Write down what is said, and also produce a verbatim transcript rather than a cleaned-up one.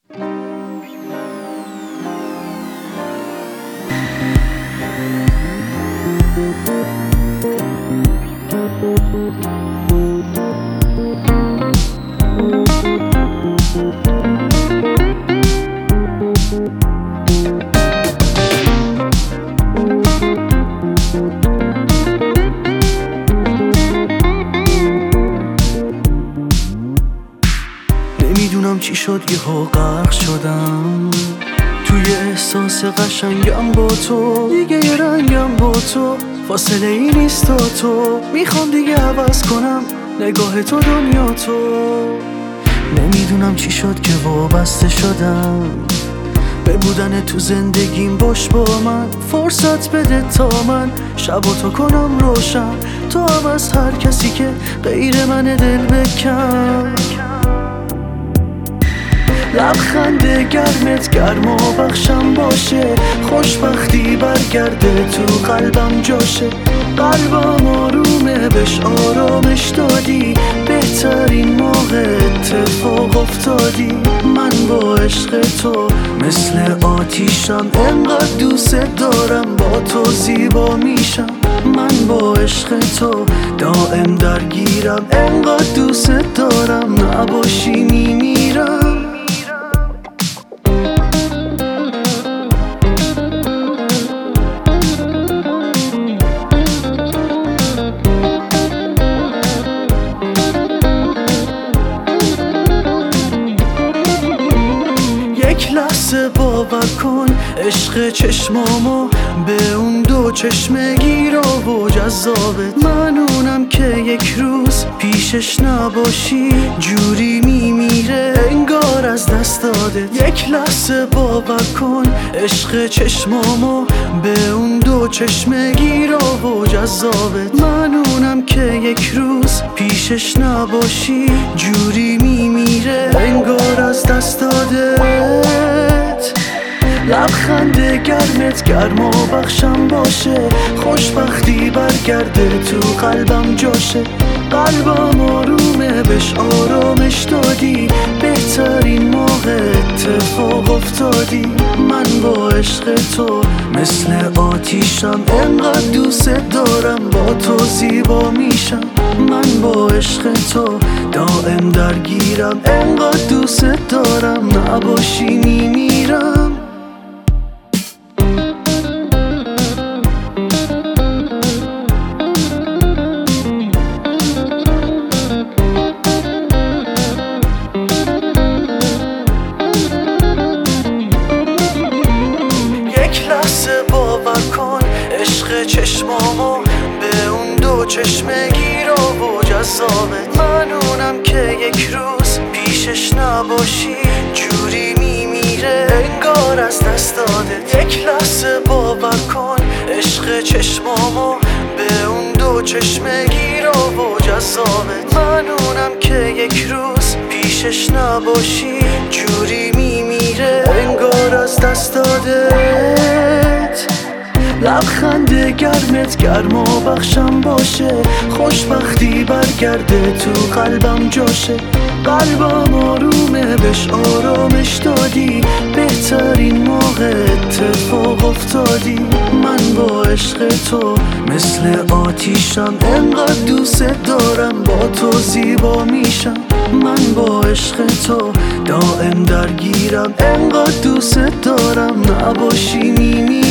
نمیدونم چی شد یهو غرق شدم توی احساس قشنگم با تو، دیگه یه رنگم با تو، فاصله ای نیست تا تو. میخوام دیگه عوض کنم نگاه تو دنیا تو. نمیدونم چی شد که وابسته شدم به بودن تو زندگیم. باش با من فرصت بده تا من شبا تو کنم روشن، تو هم از هر کسی که غیر من دل بکن. لبخند گرمت گرما بخشم باشه، خوشبختی برگرده تو قلبم جاشه. قلبم آرومه بهش آرامش دادی، بهترین موقع اتفاق افتادی. من با عشق تو مثل آتیشم، انقدر دوست دارم با تو زیبا میشم. من با عشق تو دائم درگیرم، انقدر دوست دارم نباشی میمیرم. یک لحظه باور کن عشق چشمامو به اون دو چشم گیرا و جذابت. من اونم که یک روز پیشش نباشی جوری میمیره انگار از دست دادت. یک لحظه باور کن عشق چشمامو به اون دو چشم گیرا و جذابت. من اونم که یک روز پیشش نباشی جوری میمیره انگار از دست دادت. لبخند گرمت گرما بخشم باشه، خوشبختی برگرده تو قلبم جاشه. قلبم آرومه بهش آرامش دادی، بهترین موقع اتفاق افتادی. من با عشق تو مثل آتیشم، انقدر دوست دارم با تو زیبا میشم. من با عشق تو دائم درگیرم، انقدر دوست دارم نباشی میمیرم. باور کن عشق چشمامو به اون دو چشم گیرا و جذابت. من اونم که یک روز پیشش نباشی جوری میمیره انگار از دست دادت. یک لحظه باور کن عشق چشمامو به اون دو چشم گیرا و جذابت. من اونم که یک روز پیشش نباشی جوری میمیره انگار از دست دادت. لبخند گرمت گرما بخشم باشه، خوشبختی برگرده تو قلبم جاشه. قلبم آرومه بهش آرامش دادی، بهترین موقع اتفاق افتادی. من با عشق تو مثل آتیشم، انقدر دوست دارم با تو زیبا میشم. من با عشق تو دائم درگیرم، انقدر دوست دارم نباشی میمیرم.